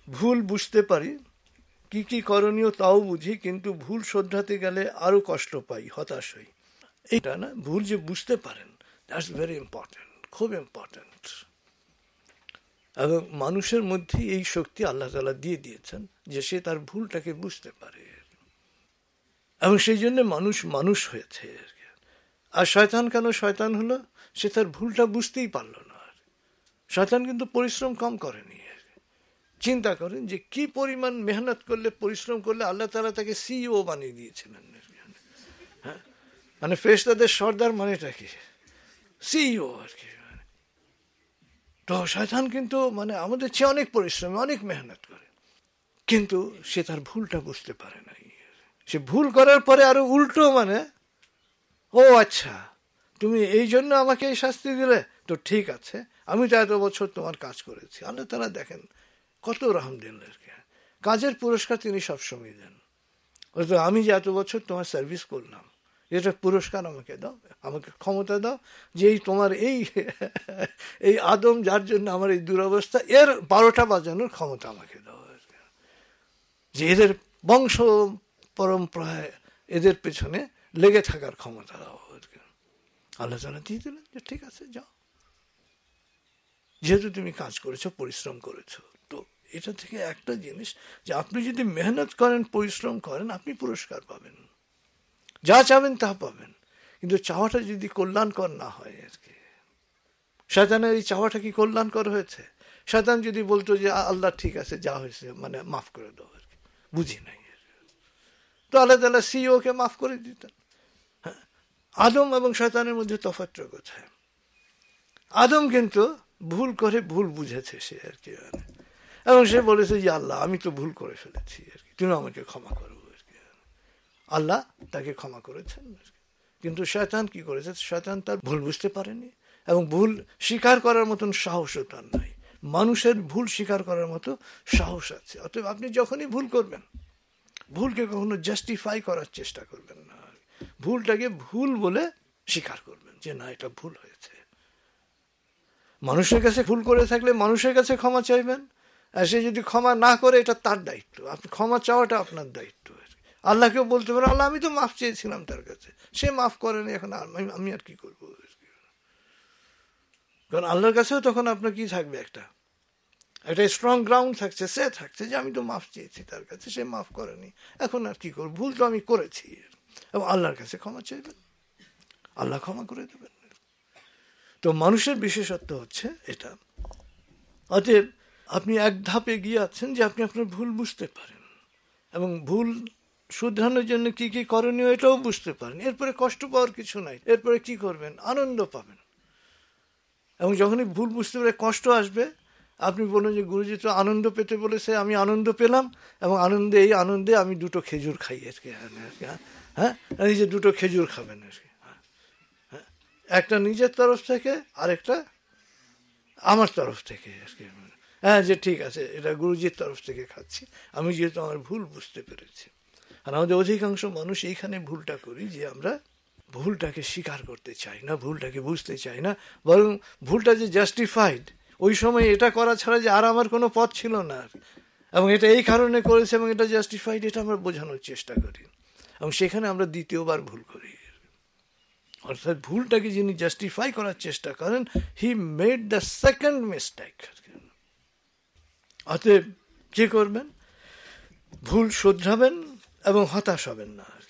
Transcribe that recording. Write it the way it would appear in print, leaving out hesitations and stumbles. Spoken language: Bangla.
ভুল বুঝতে পারি, কি কি করণীয় তাও বুঝি, কিন্তু ভুল শোধরাতে গেলে আরো কষ্ট পাই, হতাশ হই। এটা না, ভুল যে বুঝতে পারেন, দ্যাটস ভেরি ইম্পর্টেন্ট, খুব ইম্পর্টেন্ট। এবং মানুষের মধ্যে এই শক্তি আল্লাহ তাআলা দিয়ে দিয়েছেন যে সে তার ভুলটাকে বুঝতে পারে, এবং সেই জন্য মানুষ মানুষ হয়েছে। আর শয়তান কেন শয়তান হলো? সে তার ভুলটা বুঝতেই পারল না। শয়তান কিন্তু পরিশ্রম কম করেনি। চিন্তা করেন যে কি পরিমাণ মেহনত করলে, পরিশ্রম করলে আল্লাহ তাআলা তাকে সিইও বানিয়ে দিয়েছিলেন। হ্যাঁ, মানে ফেরেশতাদের সর্দার মানেটা কি? সিইও আর কি। তো শয়তান কিন্তু মানে আমাদের চেয়ে অনেক পরিশ্রম, অনেক মেহনত করে, কিন্তু সে তার ভুলটা বুঝতে পারে নাই। সে ভুল করার পরে আরো উল্টো মানে, ও আচ্ছা তুমি এই জন্য আমাকে এই শাস্তি দিলে, তো ঠিক আছে, আমি তো এত বছর তোমার কাজ করেছি। আল্লাহ তাআলা দেখেন কত রহম দিন, কাজের পুরস্কার তিনি সবসময় দেন। আমি যে এত বছর তোমার সার্ভিস করলাম, এটা পুরস্কার আমাকে দাও, আমাকে ক্ষমতা দাও যে এই তোমার এই আদম যার জন্য আমার এই দুরবস্থা, এর 12টা বাজানোর ক্ষমতা আমাকে দাও, যে এদের বংশ পরম্পরায় এদের পেছনে লেগে থাকার ক্ষমতা দাও। আল্লাহ তাআলা দিয়ে দিলেন যে ঠিক আছে যাও, যেহেতু তুমি কাজ করেছো, পরিশ্রম করেছো। তো এটা থেকে একটা জিনিস, যে আপনি যদি মেহনত করেন, পরিশ্রম করেন, আপনি পুরস্কার পাবেন, যা চাবেন তা পাবেন, কিন্তু চাওয়াটা যদি কল্যাণকর না হয় আর কি। শয়তানের এই চাওয়াটা কি কল্যাণকর হয়েছে? শয়তান যদি বলতো যে আল্লাহ ঠিক আছে, যা হয়েছে মানে মাফ করে দাও আর কি, বুঝি নাই, তো আল্লাহ তাআলা সিইও কে মাফ করে দিতেন। হ্যাঁ, আদম এবং শয়তানের মধ্যে তফাৎটা কোথায়? আদম কিন্তু ভুল করে ভুল বুঝেছে সে আর কি, এবং সে বলেছে যে আল্লাহ আমি তো ভুল করে ফেলেছি আর কি, তুমি আমাকে ক্ষমা করো আর কি। আল্লাহ তাকে ক্ষমা করেছেন, কিন্তু শয়তান কি করেছে? শয়তান তার ভুল বুঝতে পারেনি, এবং ভুল স্বীকার করার মতন সাহসও তার নাই। মানুষের ভুল স্বীকার করার মতো সাহস আছে। অতএব আপনি যখনই ভুল করবেন, ভুলকে কখনো জাস্টিফাই করার চেষ্টা করবেন না, ভুলটাকে ভুল বলে স্বীকার করবেন যে না, এটা ভুল হয়েছে। মানুষের কাছে ভুল করে থাকলে মানুষের কাছে ক্ষমা চাইবেন, আর সে যদি ক্ষমা না করে, এটা তার দায়িত্ব, আপনি ক্ষমা চাওয়াটা আপনার দায়িত্ব। আল্লাহকেও বলতে পারেন আল্লাহ আমি তো মাফ চেয়েছিলাম তার কাছে, সে মাফ করেনি, এখন আমি আর কি করবো? কারণ আল্লাহর কাছেও তখন আপনার কি থাকবে, একটা স্ট্রং গ্রাউন্ড থাকছে, সে থাকছে যে আমি তো মাফ চেয়েছি তার কাছে, সে মাফ করেনি, এখন আর কি করবো, ভুল তো আমি করেছি। এবং আল্লাহর কাছে ক্ষমা চাইবেন, আল্লাহ ক্ষমা করে দেবেন। তো মানুষের বিশেষত্ব হচ্ছে এটা। অতএব আপনি এক ধাপে গিয়ে আছেন যে আপনি আপনার ভুল বুঝতে পারেন, এবং ভুল শুধরানোর জন্য কি কি করণীয় এটাও বুঝতে পারেন। এরপরে কষ্ট পাওয়ার কিছু নাই, এরপরে কি করবেন? আনন্দ পাবেন। এবং যখনই ভুল বুঝতে পারে কষ্ট আসবে, আপনি বলুন যে গুরুজি তো আনন্দ পেতে বলেছে, আমি আনন্দ পেলাম, এবং এই আনন্দে আমি 2টো খেজুর খাই আর কি। হ্যাঁ, এই যে 2টো খেজুর খাবেন আর কি, হ্যাঁ, একটা নিজের তরফ থেকে, আরেকটা আমার তরফ থেকে আর কি। হ্যাঁ, যে ঠিক আছে, এটা গুরুজির তরফ থেকে খাচ্ছি, আমি যেহেতু আমার ভুল বুঝতে পেরেছি। আর আমাদের অধিকাংশ মানুষ এইখানে ভুলটা করি, যে আমরা ভুলটাকে স্বীকার করতে চাই না, ভুলটাকে বুঝতে চাই না, বরং ভুলটা যে জাস্টিফাইড, ওই সময় এটা করা ছাড়া যে আর আমার কোনো পথ ছিল না, এবং এটা এই কারণে করেছে এবং এটা জাস্টিফাইড, এটা আমরা বোঝানোর চেষ্টা করি, এবং সেখানে আমরা দ্বিতীয়বার ভুল করি। অর্থাৎ ভুলটাকে যিনি জাস্টিফাই করার চেষ্টা করেন, he made the second mistake. অতএব কি করবেন? ভুল শোধরাবেন এবং হতাশ হবেন না।